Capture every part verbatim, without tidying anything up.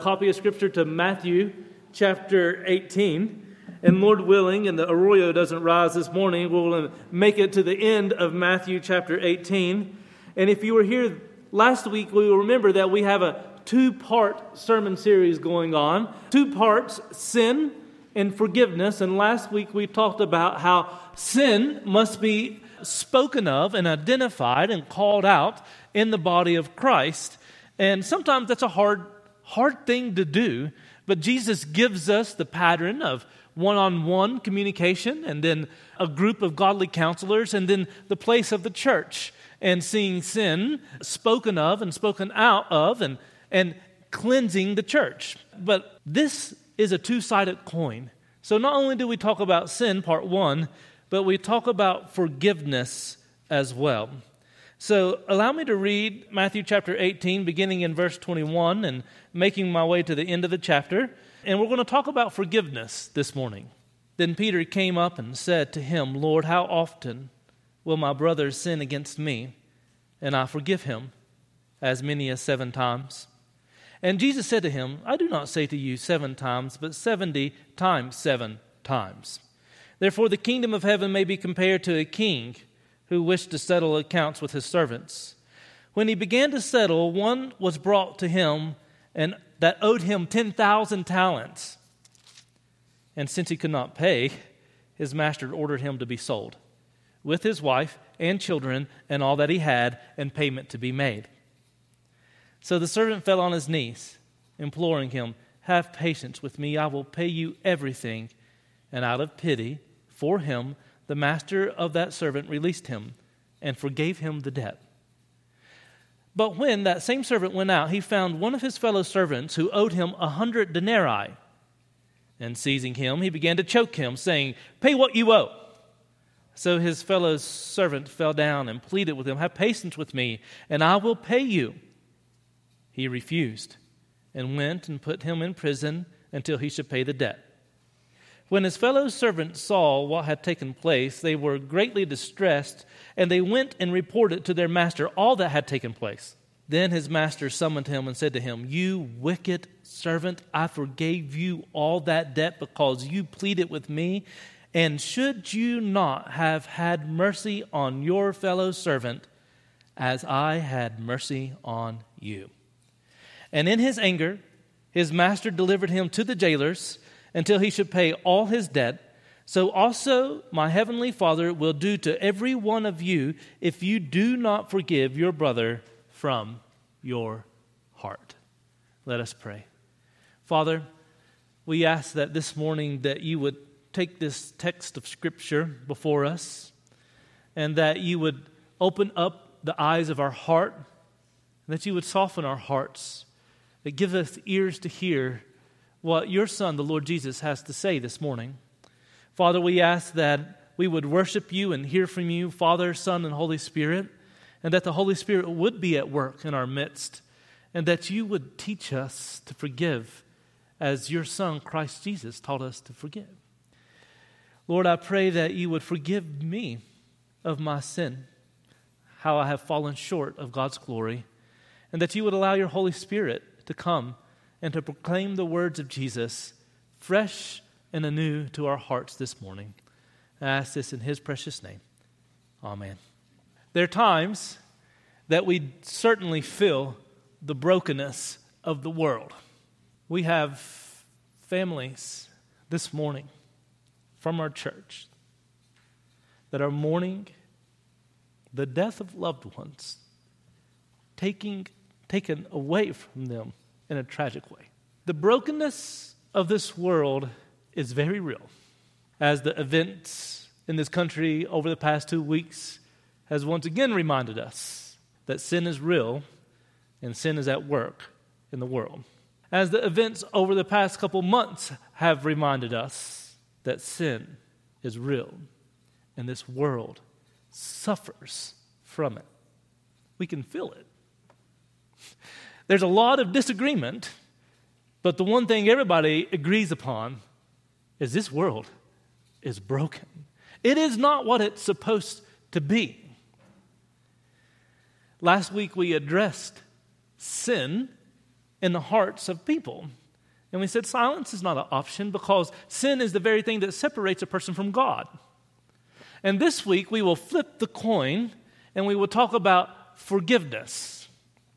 copy of Scripture to Matthew chapter eighteen. And Lord willing, and the arroyo doesn't rise this morning, we'll make it to the end of Matthew chapter eighteen. And if you were here last week, we will remember that we have a two-part sermon series going on. Two parts, sin and forgiveness. And last week we talked about how sin must be spoken of and identified and called out in the body of Christ. And sometimes that's a hard, hard thing to do. But Jesus gives us the pattern of one-on-one communication, and then a group of godly counselors, and then the place of the church, and seeing sin spoken of and spoken out of, and, and cleansing the church. But this is a two-sided coin. So not only do we talk about sin, part one, but we talk about forgiveness as well. So allow me to read Matthew chapter eighteen, beginning in verse twenty-one, and making my way to the end of the chapter. And we're going to talk about forgiveness this morning. Then Peter came up and said to him, Lord, how often will my brother sin against me, and I forgive him? As many as seven times. And Jesus said to him, I do not say to you seven times, but seventy times seven times. Therefore the kingdom of heaven may be compared to a king who wished to settle accounts with his servants. When he began to settle, one was brought to him and that owed him ten thousand talents. And since he could not pay, his master ordered him to be sold, with his wife and children and all that he had, and payment to be made. So the servant fell on his knees, imploring him, have patience with me, I will pay you everything. And out of pity for him, the master of that servant released him and forgave him the debt. But when that same servant went out, he found one of his fellow servants who owed him a hundred denarii. And seizing him, he began to choke him, saying, pay what you owe. So his fellow servant fell down and pleaded with him, have patience with me, and I will pay you. He refused and went and put him in prison until he should pay the debt. When his fellow servants saw what had taken place, they were greatly distressed, and they went and reported to their master all that had taken place. Then his master summoned him and said to him, you wicked servant, I forgave you all that debt because you pleaded with me. And should you not have had mercy on your fellow servant as I had mercy on you? And in his anger, his master delivered him to the jailers until he should pay all his debt. So also my heavenly Father will do to every one of you if you do not forgive your brother from your heart. Let us pray. Father, we ask that this morning that you would take this text of Scripture before us, and that you would open up the eyes of our heart, and that you would soften our hearts, that give us ears to hear what your Son, the Lord Jesus, has to say this morning. Father, we ask that we would worship you and hear from you, Father, Son, and Holy Spirit, and that the Holy Spirit would be at work in our midst, and that you would teach us to forgive as your Son, Christ Jesus, taught us to forgive. Lord, I pray that you would forgive me of my sin, how I have fallen short of God's glory, and that you would allow your Holy Spirit to come and to proclaim the words of Jesus fresh and anew to our hearts this morning. I ask this in his precious name. Amen. There are times that we certainly feel the brokenness of the world. We have families this morning from our church that are mourning the death of loved ones, taking, taken away from them in a tragic way. The brokenness of this world is very real. As the events in this country over the past two weeks has once again reminded us that sin is real and sin is at work in the world. As the events over the past couple months have reminded us that sin is real and this world suffers from it. We can feel it. There's a lot of disagreement, but the one thing everybody agrees upon is this world is broken. It is not what it's supposed to be. Last week we addressed sin in the hearts of people. And we said silence is not an option because sin is the very thing that separates a person from God. And this week we will flip the coin and we will talk about forgiveness.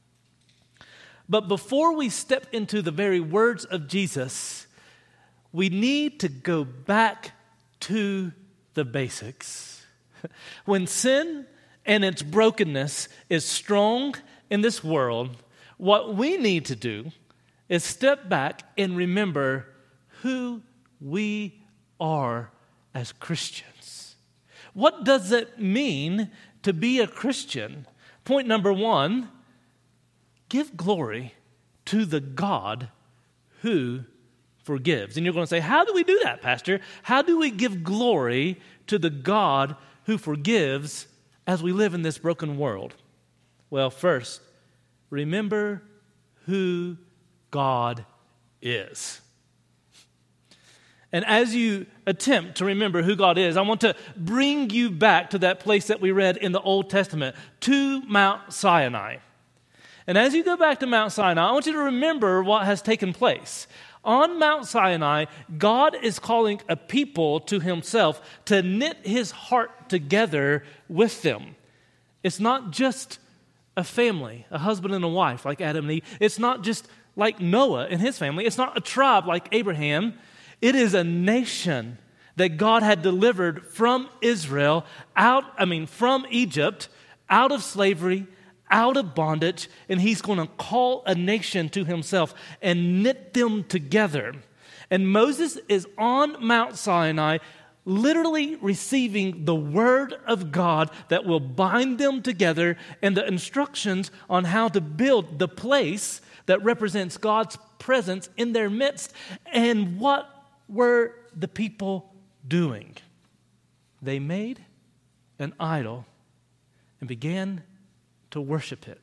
But before we step into the very words of Jesus, we need to go back to the basics. When sin and its brokenness is strong in this world, what we need to do is step back and remember who we are as Christians. What does it mean to be a Christian? Point number one, give glory to the God who forgives. And you're going to say, how do we do that, Pastor? How do we give glory to the God who forgives as we live in this broken world? Well, first, remember who God is. And as you attempt to remember who God is, I want to bring you back to that place that we read in the Old Testament, to Mount Sinai. And as you go back to Mount Sinai, I want you to remember what has taken place. On Mount Sinai, God is calling a people to himself to knit his heart together with them. It's not just a family, a husband and a wife like Adam and Eve. It's not just like Noah and his family. It's not a tribe like Abraham. It is a nation that God had delivered from Israel out, I mean, from Egypt, out of slavery, out of bondage, and he's going to call a nation to himself and knit them together. And Moses is on Mount Sinai, literally receiving the word of God that will bind them together and the instructions on how to build the place that represents God's presence in their midst. And what were the people doing? They made an idol and began to worship it.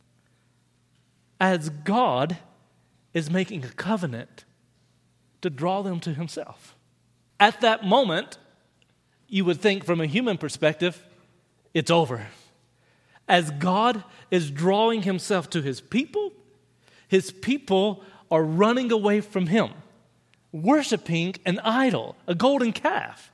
As God is making a covenant to draw them to himself. At that moment, you would think from a human perspective, it's over. As God is drawing himself to his people, his people are running away from him, worshiping an idol, a golden calf.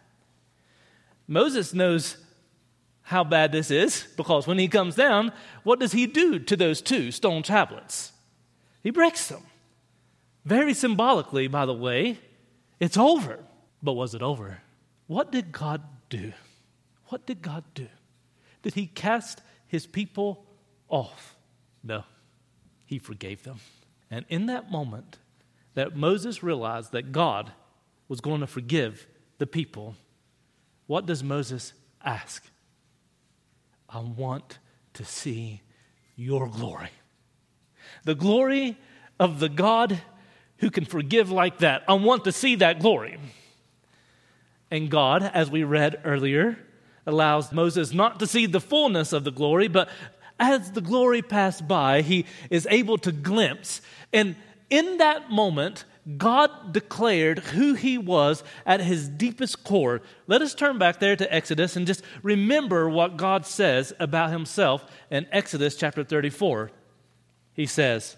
Moses knows how bad this is, because when he comes down, what does he do to those two stone tablets? He breaks them. Very symbolically, by the way, it's over. But was it over? What did God do? What did God do? Did he cast his people off? No. He forgave them. And in that moment that Moses realized that God was going to forgive the people, what does Moses ask? I want to see your glory. The glory of the God who can forgive like that. I want to see that glory. And God, as we read earlier, allows Moses not to see the fullness of the glory, but as the glory passed by, he is able to glimpse. And in that moment, God declared who he was at his deepest core. Let us turn back there to Exodus and just remember what God says about himself in Exodus chapter thirty-four. He says,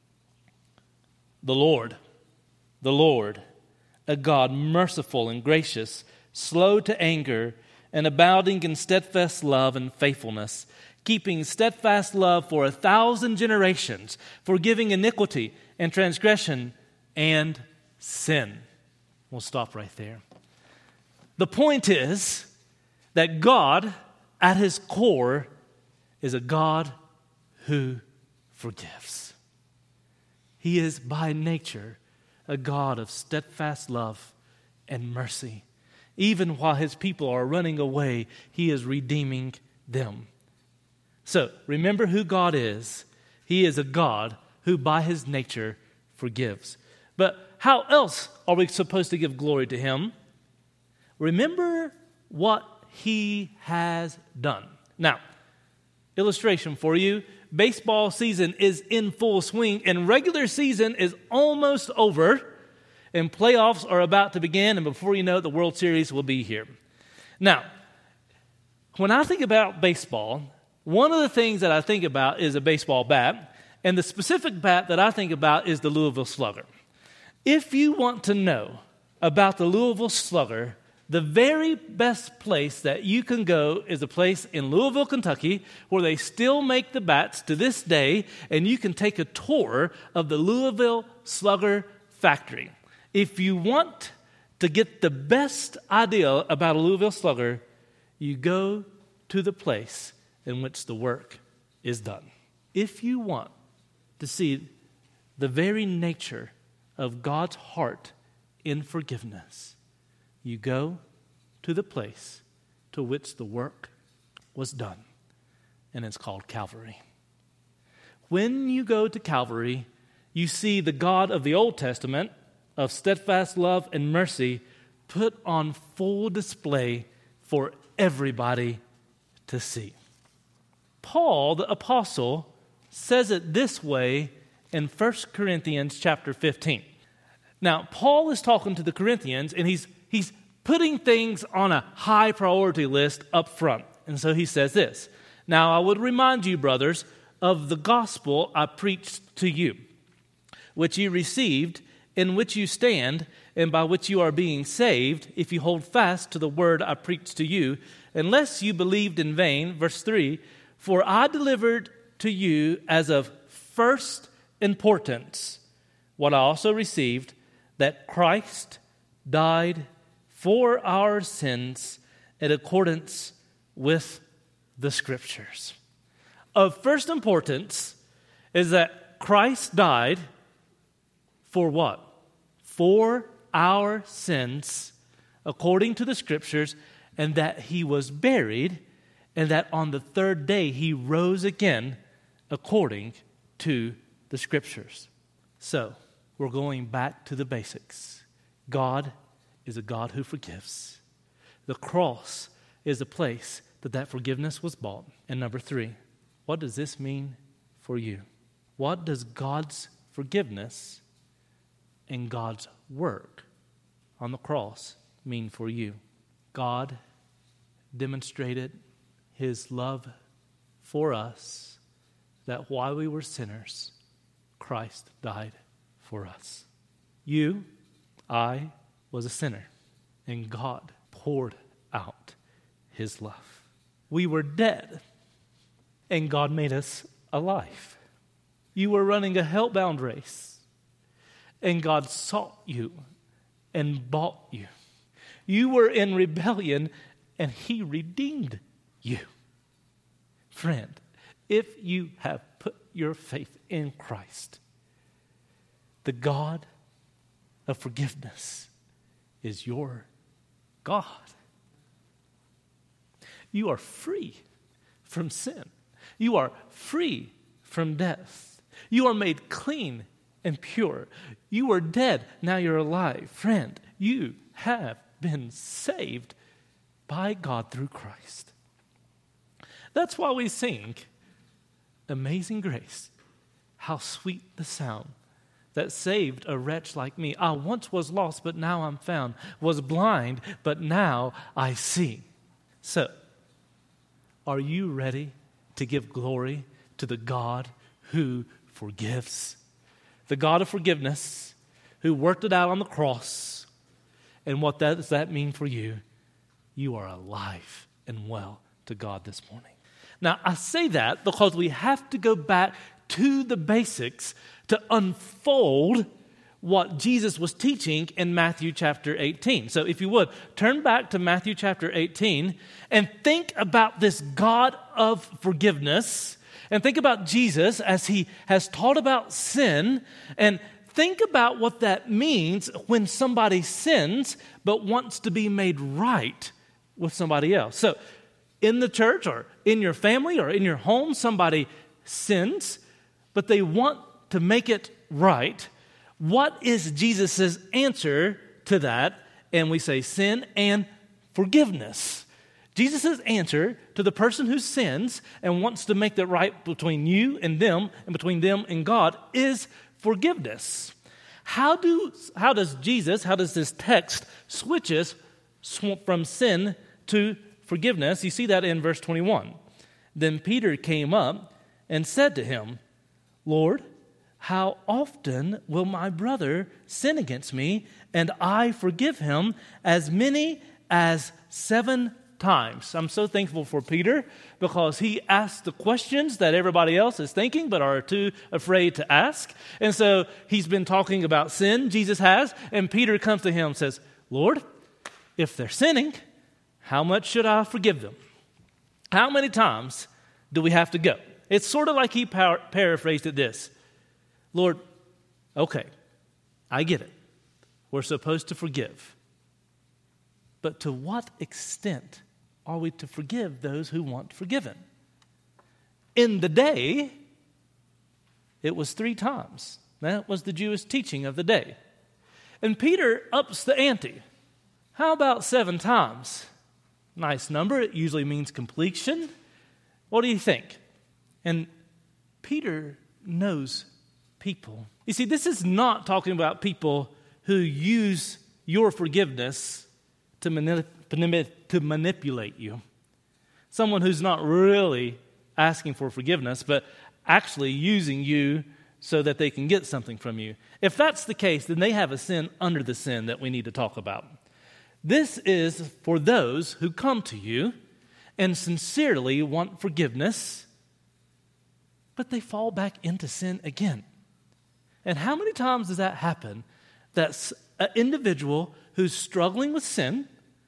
the Lord, the Lord, a God merciful and gracious, slow to anger, and abounding in steadfast love and faithfulness, keeping steadfast love for a thousand generations, forgiving iniquity and transgression and sin. We'll stop right there. The point is that God, at his core, is a God who forgives. He is by nature a God of steadfast love and mercy. Even while his people are running away, he is redeeming them. So, remember who God is. He is a God who by his nature forgives. But how else are we supposed to give glory to him? Remember what he has done. Now, illustration for you. Baseball season is in full swing and regular season is almost over and playoffs are about to begin, and before you know it, the World Series will be here. Now, when I think about baseball, one of the things that I think about is a baseball bat. And the specific bat that I think about is the Louisville Slugger. If you want to know about the Louisville Slugger, the very best place that you can go is a place in Louisville, Kentucky, where they still make the bats to this day, and you can take a tour of the Louisville Slugger factory. If you want to get the best idea about a Louisville Slugger, you go to the place in which the work is done. If you want to see the very nature of God's heart in forgiveness, you go to the place to which the work was done, and it's called Calvary. When you go to Calvary, you see the God of the Old Testament of steadfast love and mercy put on full display for everybody to see. Paul, the apostle, says it this way in First Corinthians chapter fifteen. Now, Paul is talking to the Corinthians, and he's he's putting things on a high priority list up front. And so he says this, "Now I would remind you, brothers, of the gospel I preached to you, which you received, in which you stand, and by which you are being saved, if you hold fast to the word I preached to you, unless you believed in vain." Verse three, "For I delivered to you as of first importance what I also received, that Christ died for our sins in accordance with the Scriptures." Of first importance is that Christ died for what? For our sins according to the Scriptures, and that he was buried, and that on the third day he rose again according to the Scriptures. So, we're going back to the basics. God is a God who forgives. The cross is a place that that forgiveness was bought. And number three, what does this mean for you? What does God's forgiveness and God's work on the cross mean for you? God demonstrated his love for us, that while we were sinners, Christ died for us. You, I, was a sinner, and God poured out his love. We were dead, and God made us alive. You were running a hell-bound race, and God sought you and bought you. You were in rebellion, and he redeemed you. Friend, if you have put your faith in Christ, the God of forgiveness is your God. You are free from sin. You are free from death. You are made clean and pure. You were dead, now you're alive. Friend, you have been saved by God through Christ. That's why we sing, "Amazing Grace, how sweet the sound that saved a wretch like me. I once was lost, but now I'm found. Was blind, but now I see." So, are you ready to give glory to the God who forgives? The God of forgiveness who worked it out on the cross. And what that, does that mean for you? You are alive and well to God this morning. Now, I say that because we have to go back to the basics to unfold what Jesus was teaching in Matthew chapter eighteen. So if you would, turn back to Matthew chapter eighteen and think about this God of forgiveness, and think about Jesus as he has taught about sin, and think about what that means when somebody sins but wants to be made right with somebody else. So in the church or in your family or in your home, somebody sins, but they want to make it right. What is Jesus' answer to that? And we say sin and forgiveness. Jesus' answer to the person who sins and wants to make that right between you and them and between them and God is forgiveness. How do how does Jesus, how does this text switch us from sin to forgiveness? You see that in verse twenty-one. Then Peter came up and said to him, Lord, how often will my brother sin against me, and I forgive him? As many as seven times. I'm so thankful for Peter because he asks the questions that everybody else is thinking but are too afraid to ask. And so he's been talking about sin, Jesus has, and Peter comes to him and says, Lord, if they're sinning, how much should I forgive them? How many times do we have to go? It's sort of like he par- paraphrased it this. Lord, okay, I get it. We're supposed to forgive. But to what extent are we to forgive those who want forgiven? In the day, it was three times. That was the Jewish teaching of the day. And Peter ups the ante. How about seven times? Nice number. It usually means completion. What do you think? And Peter knows people. You see, this is not talking about people who use your forgiveness to, manip- to manipulate you. Someone who's not really asking for forgiveness, but actually using you so that they can get something from you. If that's the case, then they have a sin under the sin that we need to talk about. This is for those who come to you and sincerely want forgiveness, but they fall back into sin again. And how many times does that happen? That an individual who's struggling with sin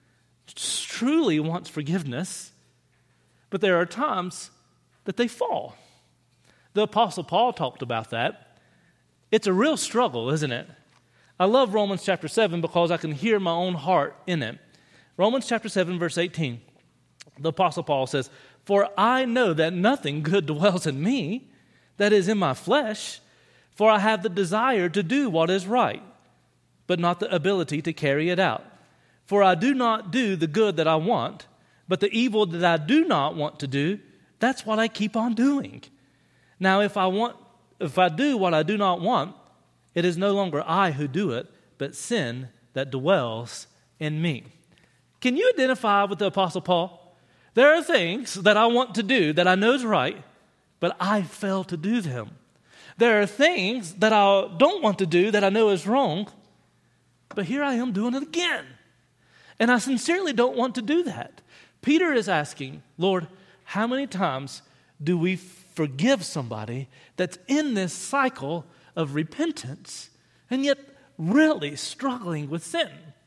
truly wants forgiveness, but there are times that they fall. The Apostle Paul talked about that. It's a real struggle, isn't it? I love Romans chapter seven because I can hear my own heart in it. Romans chapter seven, verse eighteen. The Apostle Paul says, "For I know that nothing good dwells in me, that is in my flesh, for I have the desire to do what is right, but not the ability to carry it out. For I do not do the good that I want, but the evil that I do not want to do, that's what I keep on doing. Now if I want, if I do what I do not want, it is no longer I who do it, but sin that dwells in me." Can you identify with the Apostle Paul? There are things that I want to do that I know is right, but I fail to do them. There are things that I don't want to do that I know is wrong, but here I am doing it again. And I sincerely don't want to do that. Peter is asking, Lord, how many times do we forgive somebody that's in this cycle of repentance and yet really struggling with sin?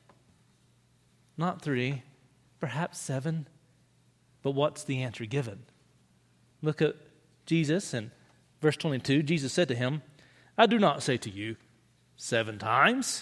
Not three, perhaps seven. But what's the answer given? Look at Jesus in verse twenty-two. Jesus said to him, "I do not say to you seven times,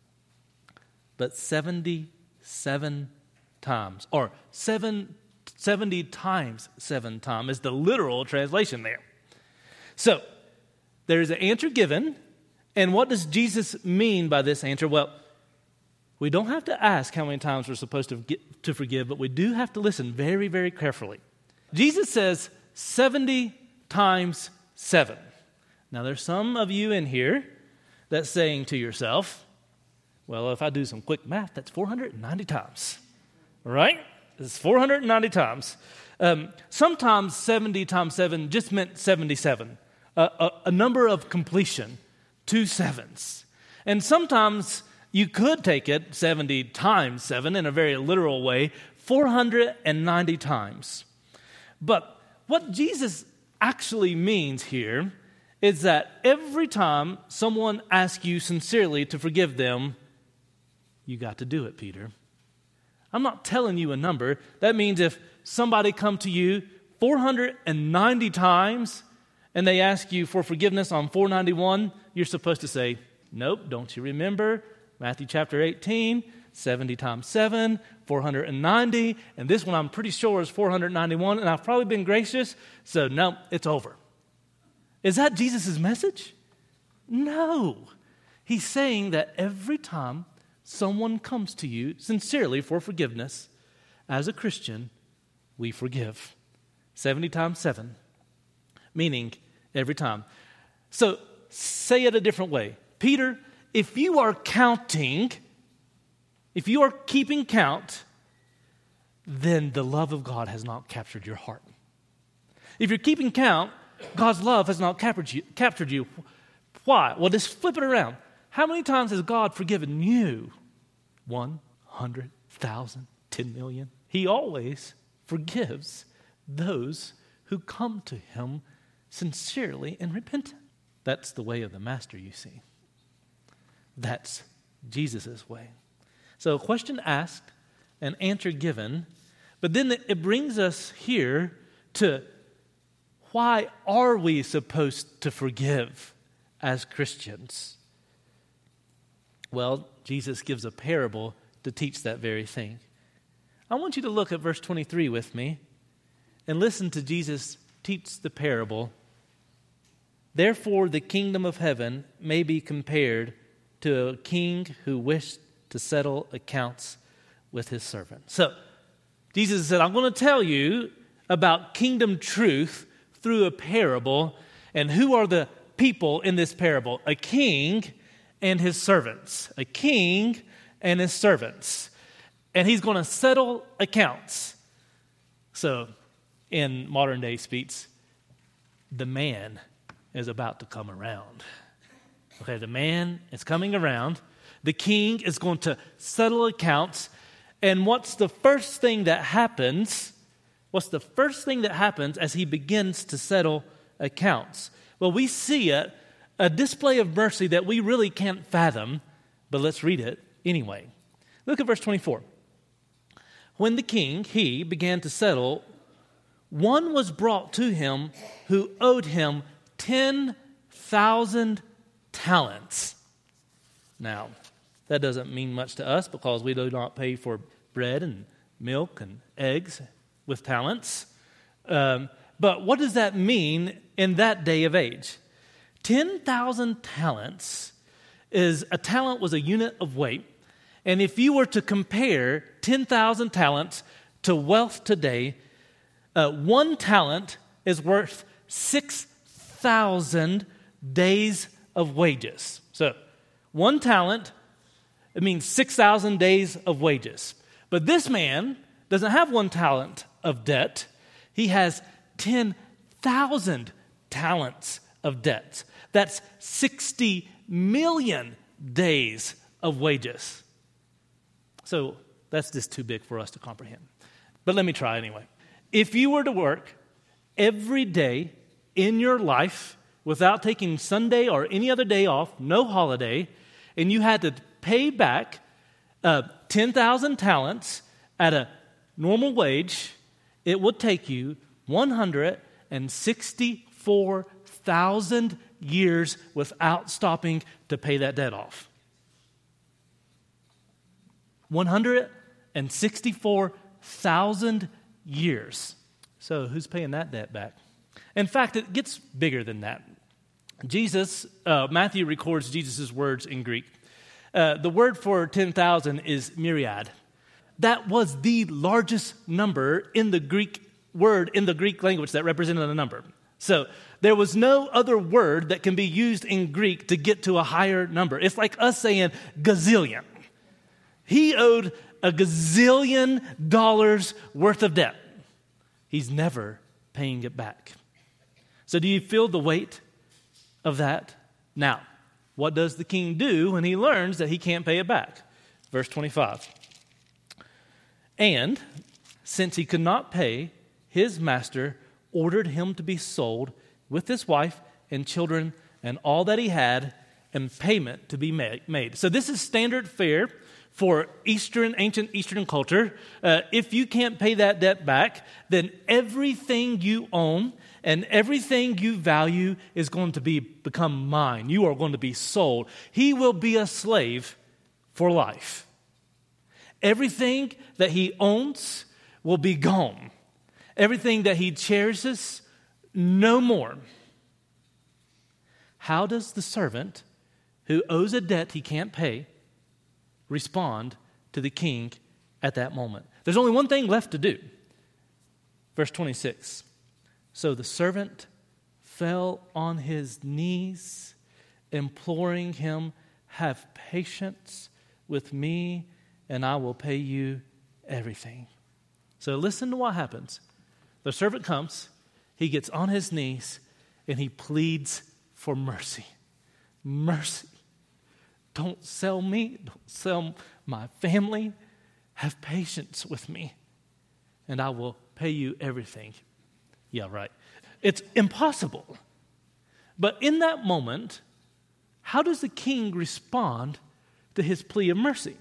but seventy-seven times." Or seven, seventy times seven times is the literal translation there. So, there is an answer given. And what does Jesus mean by this answer? Well, we don't have to ask how many times we're supposed to get, to forgive, but we do have to listen very, very carefully. Jesus says seventy times seven. Now, there's some of you in here that's saying to yourself, well, if I do some quick math, that's four hundred ninety times, right? It's four hundred ninety times. Um, sometimes seventy times seven just meant seventy-seven, a, a, a number of completion, two sevens. And sometimes you could take it seventy times seven in a very literal way, four hundred ninety times. But what Jesus actually means here is that every time someone asks you sincerely to forgive them, you got to do it, Peter. I'm not telling you a number. That means if somebody come to you four hundred ninety times and they ask you for forgiveness on four ninety-one, you're supposed to say, nope, don't you remember? Matthew chapter eighteen, seventy times seven, four hundred ninety, and this one I'm pretty sure is four hundred ninety-one, and I've probably been gracious, so no, it's over. Is that Jesus' message? No. He's saying that every time someone comes to you sincerely for forgiveness, as a Christian, we forgive. seventy times seven, meaning every time. So, say it a different way. Peter, if you are counting, if you are keeping count, then the love of God has not captured your heart. If you're keeping count, God's love has not captured you. Captured you. Why? Well, just flip it around. How many times has God forgiven you? One, hundred, thousand, ten million. He always forgives those who come to him sincerely and repentant. That's the way of the master, you see. That's Jesus' way. So a question asked, an answer given, but then it brings us here to why are we supposed to forgive as Christians? Well, Jesus gives a parable to teach that very thing. I want you to look at verse twenty-three with me and listen to Jesus teach the parable. Therefore, the kingdom of heaven may be compared to a king who wished to settle accounts with his servant. So, Jesus said, I'm going to tell you about kingdom truth through a parable. And who are the people in this parable? A king and his servants. A king and his servants. And he's going to settle accounts. So, in modern day speech, the man is about to come around. Okay, the man is coming around. The king is going to settle accounts. And what's the first thing that happens? What's the first thing that happens as he begins to settle accounts? Well, we see a, a display of mercy that we really can't fathom, but let's read it anyway. Look at verse twenty-four. When the king, he, began to settle, one was brought to him who owed him ten thousand talents. Now, that doesn't mean much to us because we do not pay for bread and milk and eggs with talents. Um, but what does that mean in that day of age? ten thousand talents is, a talent was a unit of weight. And if you were to compare ten thousand talents to wealth today, uh, one talent is worth six thousand days of wages. So, one talent, it means six thousand days of wages. But this man doesn't have one talent of debt. He has ten thousand talents of debt. That's sixty million days of wages. So that's just too big for us to comprehend. But let me try anyway. If you were to work every day in your life without taking Sunday or any other day off, no holiday, and you had to pay back uh, ten thousand talents at a normal wage, it would take you one hundred sixty-four thousand years without stopping to pay that debt off. one hundred sixty-four thousand years. So who's paying that debt back? In fact, it gets bigger than that. Jesus, uh, Matthew records Jesus' words in Greek. Uh, the word for ten thousand is myriad. That was the largest number in the Greek word, in the Greek language that represented a number. So there was no other word that can be used in Greek to get to a higher number. It's like us saying gazillion. He owed a gazillion dollars worth of debt. He's never paying it back. So do you feel the weight of that? Now, what does the king do when he learns that he can't pay it back? Verse twenty-five. And since he could not pay, his master ordered him to be sold with his wife and children and all that he had, and payment to be made. So this is standard fare for Eastern, ancient Eastern culture. Uh, if you can't pay that debt back, then everything you own and everything you value is going to be become mine. You are going to be sold. He will be a slave for life. Everything that he owns will be gone. Everything that he cherishes, no more. How does the servant who owes a debt he can't pay respond to the king at that moment? There's only one thing left to do. Verse twenty-six. So the servant fell on his knees, imploring him, have patience with me, and I will pay you everything. So listen to what happens. The servant comes, he gets on his knees, and he pleads for mercy. Mercy. Don't sell me. Don't sell my family. Have patience with me, and I will pay you everything. Yeah, right. It's impossible. But in that moment, how does the king respond to his plea of mercy?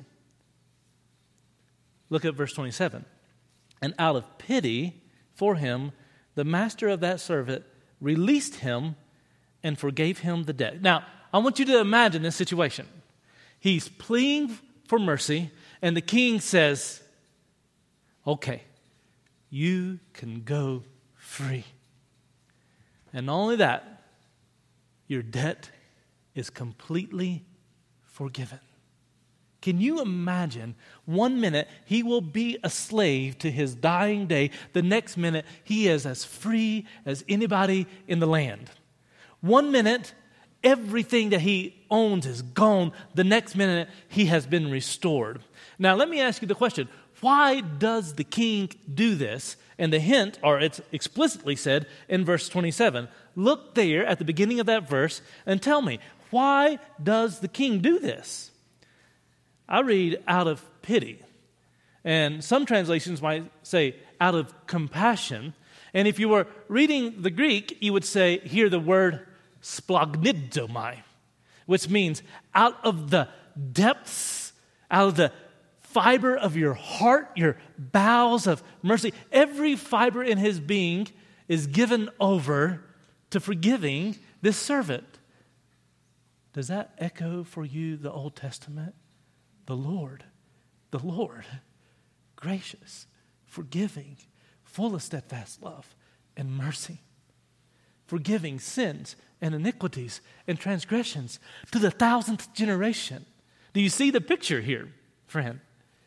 Look at verse twenty-seven. And out of pity for him, the master of that servant released him and forgave him the debt. Now, I want you to imagine this situation. He's pleading for mercy, and the king says, okay, you can go free. And not only that, your debt is completely forgiven. Can you imagine? One minute he will be a slave to his dying day. The next minute he is as free as anybody in the land. One minute everything that he owns is gone. The next minute he has been restored. Now let me ask you the question. Why does the king do this? And the hint, or it's explicitly said in verse twenty-seven. Look there at the beginning of that verse and tell me, why does the king do this? I read out of pity. And some translations might say out of compassion. And if you were reading the Greek, you would say, hear the word splagnidomai, which means out of the depths, out of the fiber of your heart, your bowels of mercy. Every fiber in his being is given over to forgiving this servant. Does that echo for you the Old Testament? The Lord, the Lord, gracious, forgiving, full of steadfast love and mercy, forgiving sins and iniquities and transgressions to the thousandth generation. Do you see the picture here, friend?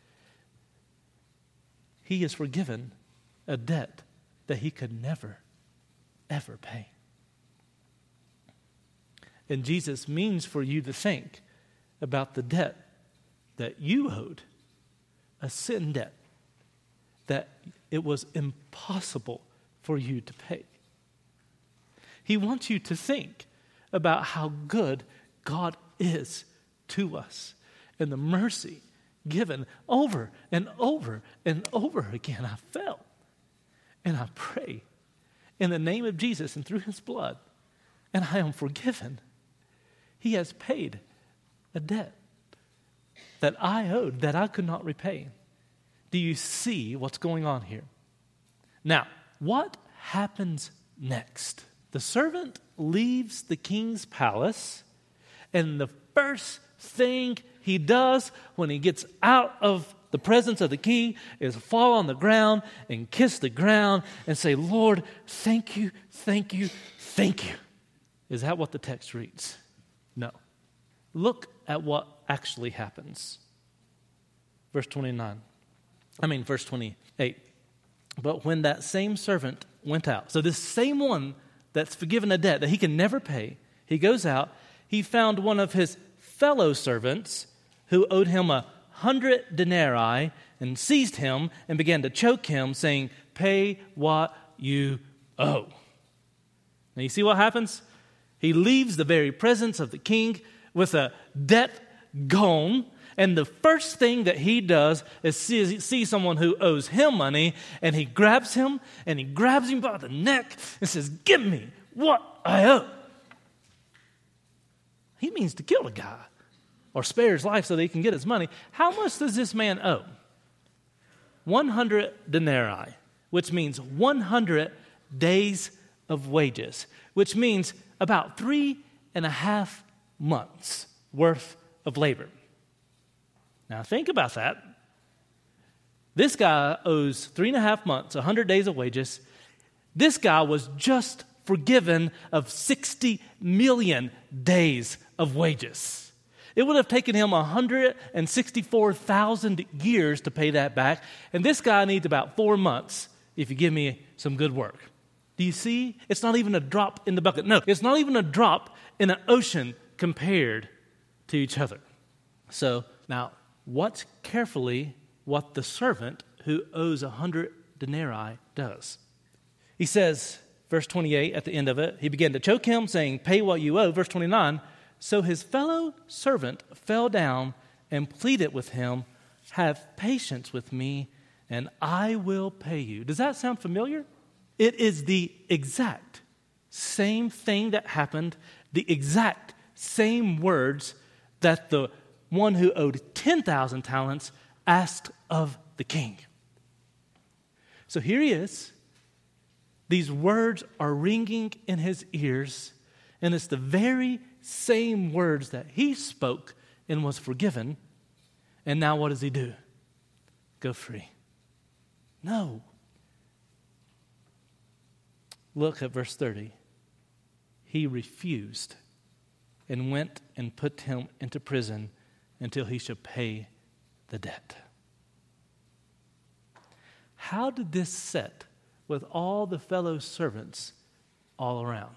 He has forgiven a debt that he could never, ever pay. And Jesus means for you to think about the debt that you owed, a sin debt that it was impossible for you to pay. He wants you to think about how good God is to us and the mercy given over and over and over again. I felt and I pray in the name of Jesus and through his blood, and I am forgiven. He has paid a debt that I owed, that I could not repay. Do you see what's going on here? Now, what happens next? The servant leaves the king's palace, and the first thing he does when he gets out of the presence of the king is fall on the ground and kiss the ground and say, Lord, thank you, thank you, thank you. Is that what the text reads? No. Look at what actually happens. Verse twenty-nine. I mean, verse twenty-eight. But when that same servant went out, so this same one that's forgiven a debt that he can never pay, he goes out, he found one of his fellow servants who owed him a hundred denarii and seized him and began to choke him, saying, pay what you owe. Now you see what happens? He leaves the very presence of the king with a debt gone, and the first thing that he does is see, see someone who owes him money, and he grabs him, and he grabs him by the neck and says, give me what I owe. He means to kill a guy or spare his life so that he can get his money. How much does this man owe? one hundred denarii, which means one hundred days of wages, which means about three and a half months worth of labor. Now think about that. This guy owes three and a half months, one hundred days of wages. This guy was just forgiven of sixty million days of wages. It would have taken him one hundred sixty-four thousand years to pay that back. And this guy needs about four months if you give me some good work. Do you see? It's not even a drop in the bucket. No, it's not even a drop in an ocean compared to each other. So now, watch carefully what the servant who owes a hundred denarii does. He says, verse twenty-eight, at the end of it, he began to choke him, saying, pay what you owe. Verse twenty-nine, so his fellow servant fell down and pleaded with him, have patience with me, and I will pay you. Does that sound familiar? It is the exact same thing that happened, the exact same words that the one who owed ten thousand talents asked of the king. So here he is. These words are ringing in his ears, and it's the very same words that he spoke and was forgiven. And now what does he do? Go free. No. Look at verse thirty. He refused and went and put him into prison until he should pay the debt. How did this set with all the fellow servants all around?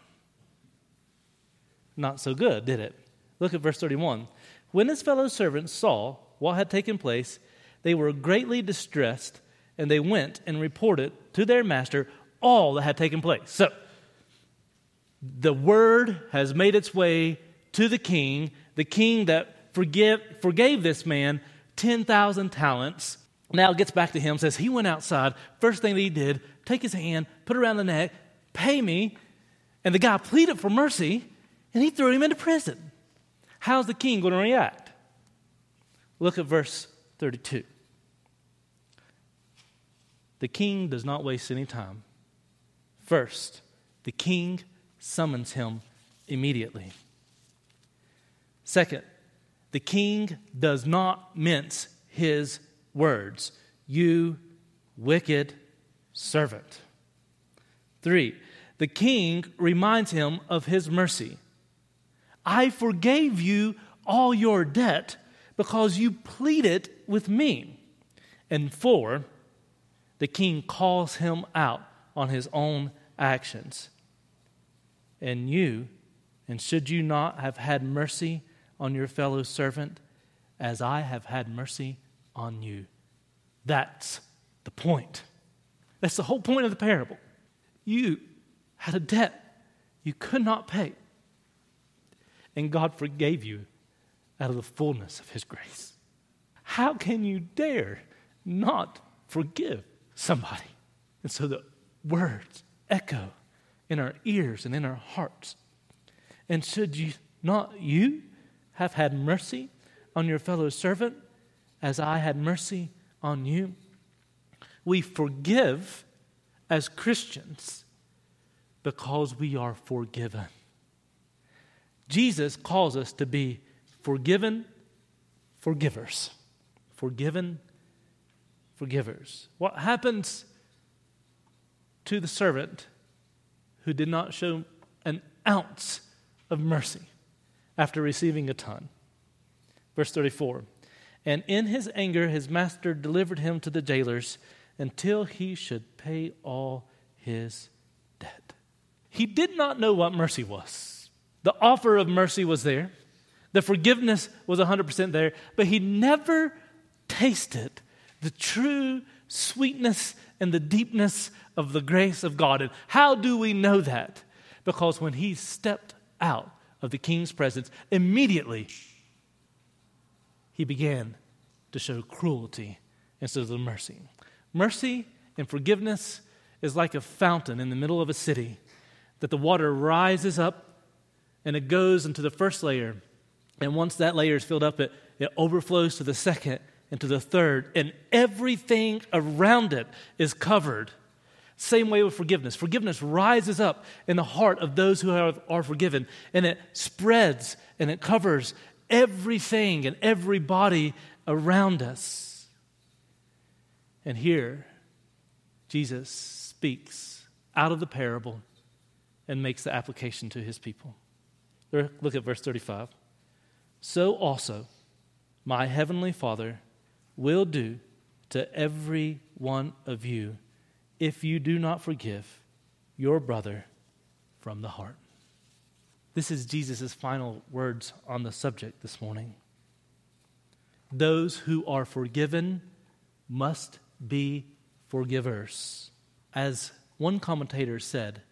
Not so good, did it? Look at verse thirty-one. When his fellow servants saw what had taken place, they were greatly distressed, and they went and reported to their master all that had taken place. So, the word has made its way to the king, the king that forgive, forgave this man ten thousand talents. Now gets back to him, says he went outside. First thing that he did, take his hand, put it around the neck, pay me. And the guy pleaded for mercy, and he threw him into prison. How's the king going to react? Look at verse thirty-two. The king does not waste any time. First, the king summons him immediately. Second, the king does not mince his words. You wicked servant. Three, the king reminds him of his mercy. I forgave you all your debt because you pleaded with me. And four, the king calls him out on his own actions. And you, and should you not have had mercy on your fellow servant as I have had mercy on you? That's the point. That's the whole point of the parable. You had a debt you could not pay, and God forgave you out of the fullness of his grace. How can you dare not forgive somebody? And so the words echo in our ears and in our hearts. And should you not you have had mercy on your fellow servant as I had mercy on you? We forgive as Christians because we are forgiven. Jesus calls us to be forgiven forgivers. Forgiven forgivers. What happens to the servant who did not show an ounce of mercy after receiving a ton? Verse thirty-four. And in his anger his master delivered him to the jailers until he should pay all his debt. He did not know what mercy was. The offer of mercy was there. The forgiveness was one hundred percent there. But he never tasted the true sweetness and the deepness of the grace of God. And how do we know that? Because when he stepped out of the king's presence, immediately he began to show cruelty instead of the mercy. Mercy and forgiveness is like a fountain in the middle of a city that the water rises up and it goes into the first layer. And once that layer is filled up, it, it overflows to the second and to the third. And everything around it is covered. Same way with forgiveness. Forgiveness rises up in the heart of those who are, are forgiven. And it spreads and it covers everything and everybody around us. And here, Jesus speaks out of the parable and makes the application to his people. Look at verse thirty-five. So also my heavenly Father will do to every one of you if you do not forgive your brother from the heart. This is Jesus' final words on the subject this morning. Those who are forgiven must be forgivers. As one commentator said,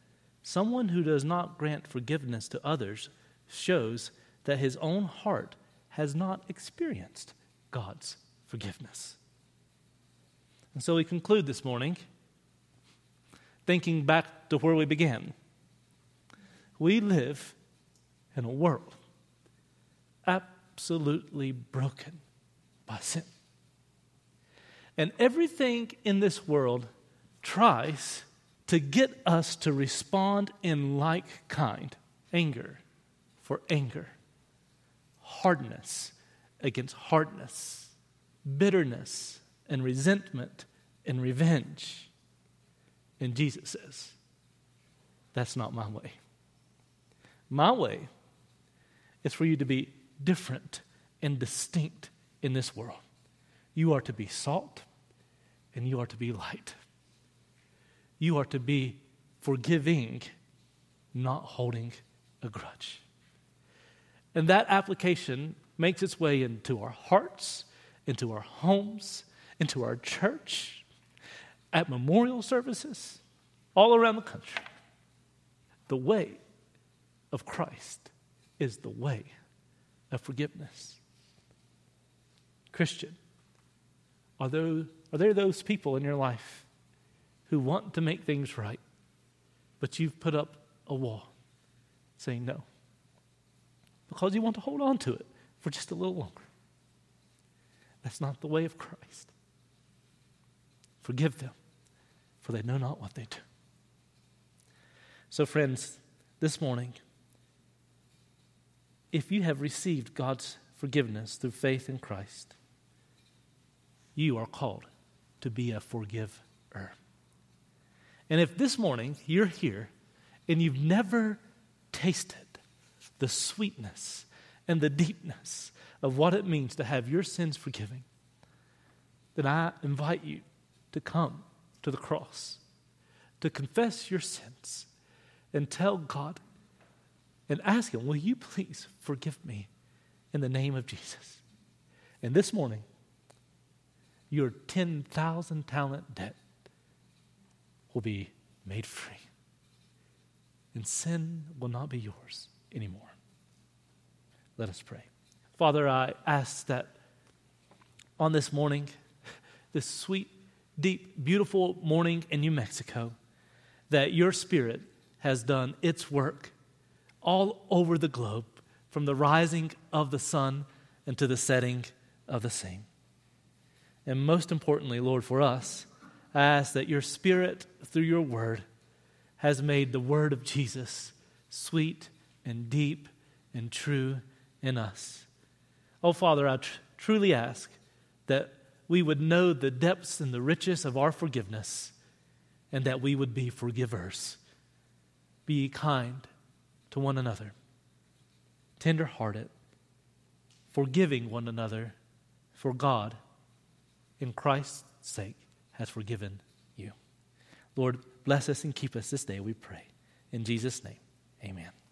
Someone who does not grant forgiveness to others shows that his own heart has not experienced God's forgiveness. And so we conclude this morning thinking back to where we began. We live in a world absolutely broken by sin. And everything in this world tries to get us to respond in like kind. Anger for anger. Hardness against hardness. Bitterness and resentment and revenge. And Jesus says, that's not my way. My way is for you to be different and distinct in this world. You are to be salt and you are to be light. You are to be forgiving, not holding a grudge. And that application makes its way into our hearts, into our homes, into our church, at memorial services, all around the country. The way of Christ is the way of forgiveness. Christian, are there, are there those people in your life who want to make things right, but you've put up a wall saying no because you want to hold on to it for just a little longer? That's not the way of Christ. Forgive them, for they know not what they do. So friends, this morning, if you have received God's forgiveness through faith in Christ, you are called to be a forgiver. And if this morning you're here and you've never tasted the sweetness and the deepness of what it means to have your sins forgiven, then I invite you to come to the cross, to confess your sins and tell God and ask Him, will you please forgive me in the name of Jesus? And this morning, your ten thousand talent debt will be made free. And sin will not be yours anymore. Let us pray. Father, I ask that on this morning, this sweet, deep, beautiful morning in New Mexico, that your Spirit has done its work all over the globe, from the rising of the sun and to the setting of the same. And most importantly, Lord, for us, I ask that your Spirit, through your word, has made the word of Jesus sweet and deep and true in us. Oh, Father, I tr- truly ask that we would know the depths and the riches of our forgiveness, and that we would be forgivers. Be kind to one another, tender-hearted, forgiving one another, for God, in Christ's sake, has forgiven you. Lord, bless us and keep us this day, we pray. In Jesus' name, amen.